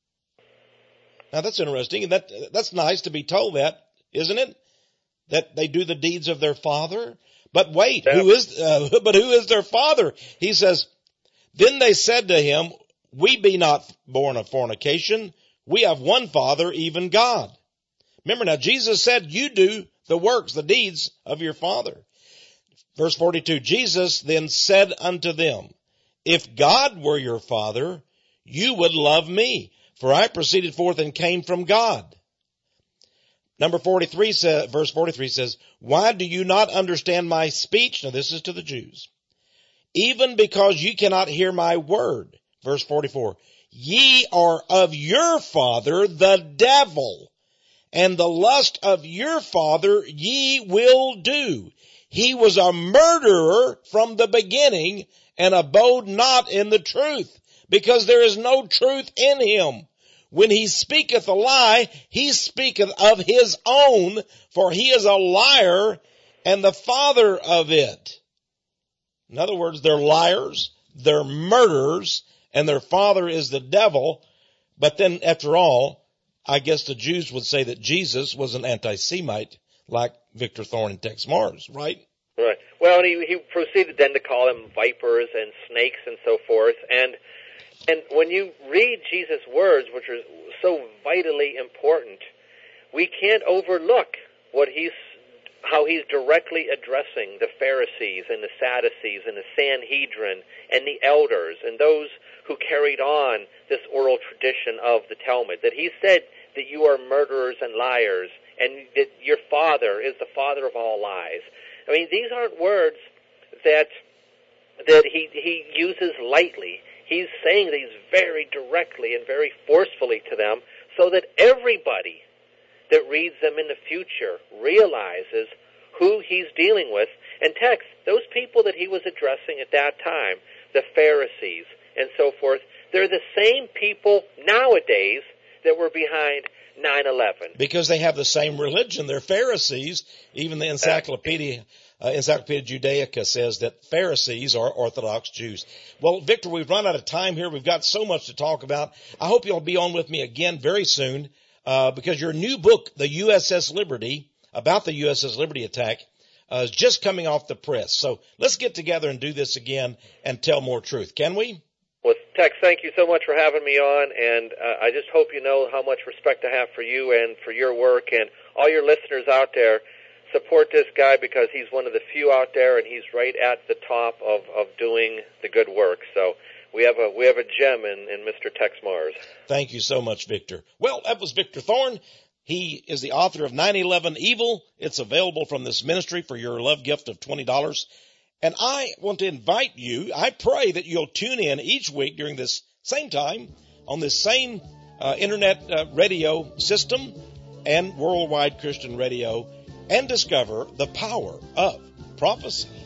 Now that's interesting, and that that's nice to be told that, isn't it? That they do the deeds of their father. But wait, who is uh, but who is their father? He says, then they said to him, we be not born of fornication. We have one Father, even God. Remember now, Jesus said, you do the works, the deeds of your father. Verse forty-two, Jesus then said unto them, if God were your father, you would love me, for I proceeded forth and came from God. Number forty-three, says, verse forty-three says, why do you not understand my speech? Now this is to the Jews. Even because you cannot hear my word. Verse forty-four, ye are of your father, the devil, and the lust of your father ye will do. He was a murderer from the beginning and abode not in the truth, because there is no truth in him. When he speaketh a lie, he speaketh of his own, for he is a liar and the father of it. In other words, they're liars, they're murderers, and their father is the devil. But then, after all, I guess the Jews would say that Jesus was an anti-Semite, like Victor Thorne and Tex Mars, right? Right. Well, and he, he proceeded then to call them vipers and snakes and so forth. And and when you read Jesus' words, which are so vitally important, we can't overlook what he's how he's directly addressing the Pharisees and the Sadducees and the Sanhedrin and the elders and those who carried on this oral tradition of the Talmud, that he said that you are murderers and liars and that your father is the father of all lies. I mean, these aren't words that that he he uses lightly. He's saying these very directly and very forcefully to them so that everybody that reads them in the future realizes who he's dealing with. And Tex, those people that he was addressing at that time, the Pharisees and so forth, they're the same people nowadays that were behind nine eleven. Because they have the same religion. They're Pharisees. Even the Encyclopedia, uh, Encyclopedia Judaica says that Pharisees are Orthodox Jews. Well, Victor, we've run out of time here. We've got so much to talk about. I hope you'll be on with me again very soon, uh, because your new book, the U S S Liberty, about the U S S Liberty attack, uh, is just coming off the press. So let's get together and do this again and tell more truth. Can we? Well, Tex, thank you so much for having me on, and uh, I just hope you know how much respect I have for you and for your work, and all your listeners out there. Support this guy because he's one of the few out there, and he's right at the top of, of doing the good work. So we have a we have a gem in, in Mister Tex Mars. Thank you so much, Victor. Well, that was Victor Thorne. He is the author of nine eleven Evil. It's available from this ministry for your love gift of twenty dollars. And I want to invite you, I pray that you'll tune in each week during this same time on this same uh, internet uh, radio system and worldwide Christian radio and discover the power of prophecy.